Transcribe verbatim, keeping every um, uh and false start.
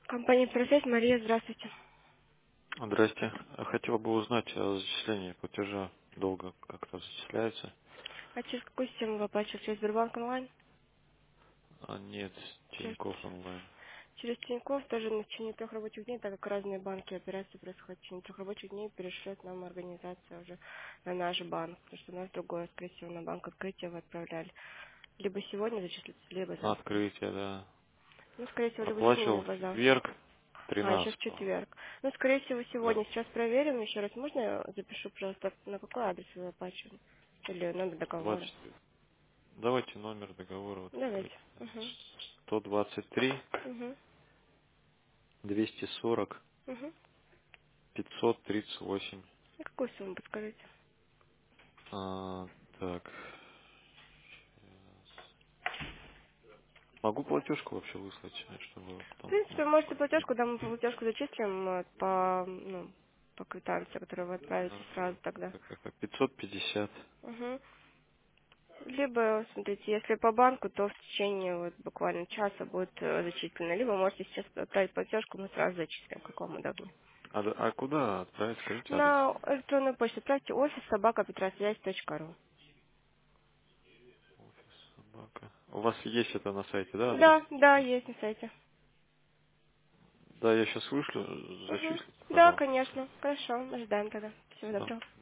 Компания «Процесс», Мария, здравствуйте. Здрасте. Хотел бы узнать о зачислении платежа. Долго как-то зачисляется. А через какую систему вы оплачиваете? Через Сбербанк онлайн? А нет, Через, Тинькофф онлайн. через Тинькофф тоже на течение трех рабочих дней, так как разные банки операции происходят в течение трех рабочих дней, перешлет нам организация уже на наш банк, потому что у нас другое, скорее всего, на банк открытия вы отправляли. Либо сегодня зачислится, либо На завтра. открытие, да. Ну, скорее всего, либо сегодня, Оплачивал в либо завтра. четверг, А, еще в тринадцатого. четверг. Ну, скорее всего, Да. сегодня. Сейчас проверим еще раз. Можно я запишу, пожалуйста, на какой адрес вы оплачиваете? Или номер договора? двадцать. Давайте номер договора. Вот. Давайте. Угу. сто двадцать три, Угу. двести сорок, Угу. пятьсот тридцать восемь. И какую сумму подскажите? А, так. Могу платежку вообще выслать, чтобы В потом принципе, ну, можете пойти. платежку, да, мы платежку зачислим э, по, ну, по квитанции, которую вы отправите А, сразу тогда. так, так, так, пятьсот пятьдесят. Угу. Либо, смотрите, если по банку, то в течение вот буквально часа будет э, зачислено. Либо можете сейчас отправить платежку, мы сразу зачислим, как вам удобно. А, да- а куда отправить? Скажите адрес. На электронную почту отправьте офис собака петросвязь точка ру. Офис собака. У вас есть это на сайте, да, адрес? Да, да, есть на сайте. Да, я сейчас вышлю, Угу. зачислите, Да, пожалуйста. конечно. Хорошо, ожидаем тогда. Всего Спасибо. доброго.